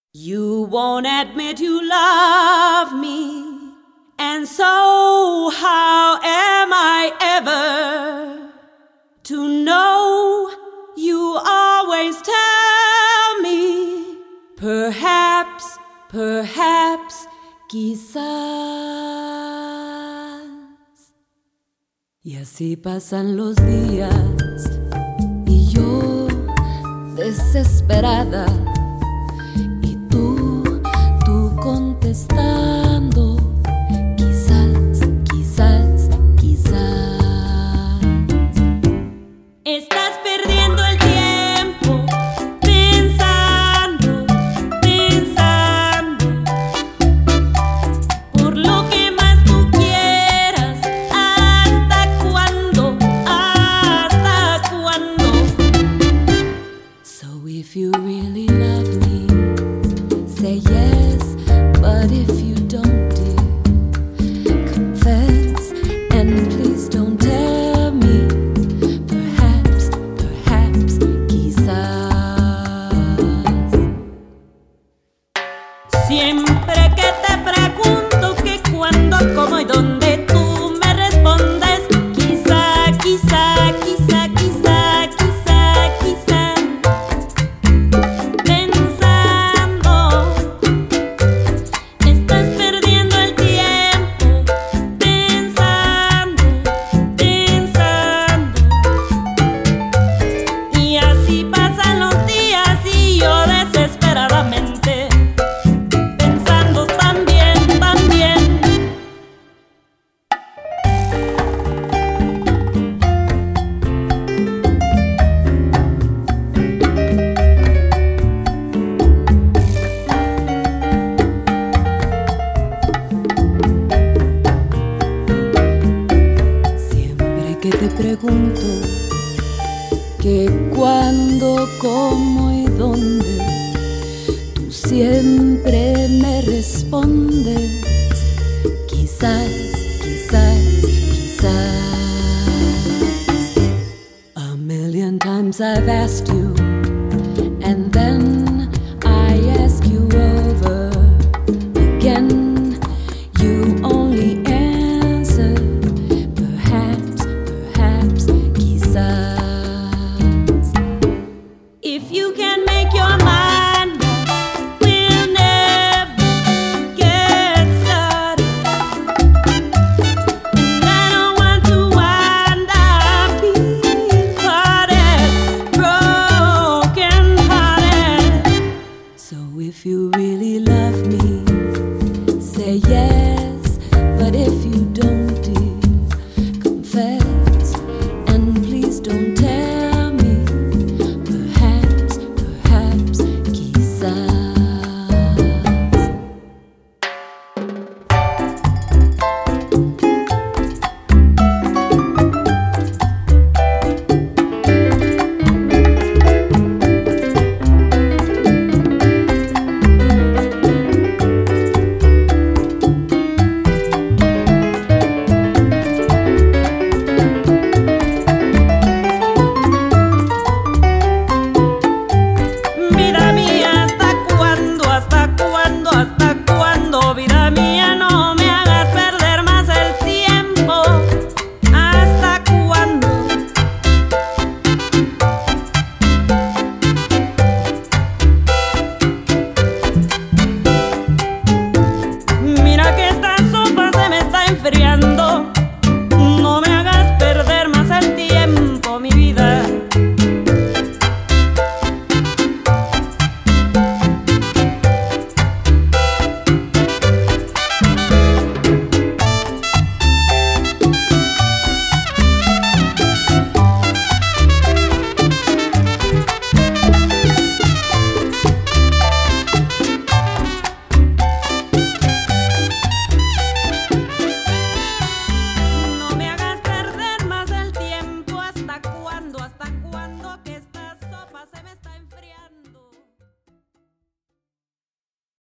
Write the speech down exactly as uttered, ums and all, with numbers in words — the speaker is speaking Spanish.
You won't admit you love me, and so how am I ever to know? You always tell me, perhaps, perhaps, quizás. Y así pasan los días y yo desesperada, y tú, tú contestando, quizás, quizás, quizás. Estás perdiendo el tiempo pensando, pensando por lo que más tú quieras. ¿Hasta cuándo? ¿Hasta cuándo? So if you really love me, say yes, but if you don't, dear, confess, and please don't tell me, perhaps, perhaps, quizás. Siempre que te pregunto qué, cuándo, cómo y dónde, tú me respondes quizá, quizá, quizá, quizá, quizá, quizá. Pensando, estás perdiendo el tiempo pensando, pensando. Y así pasan los días y yo desesperadamente pensando también, también. Siempre que te pregunto qué, cuándo, cómo y dónde, tú siempre me respondes quizás, quizás, quizás. A million times I've asked you, and then I ask you over again. You only answer perhaps, perhaps, quizás. If you can make your mind up, we'll never get started. And I don't want to wind up being hearted, broken hearted. So if you really love me, say yes.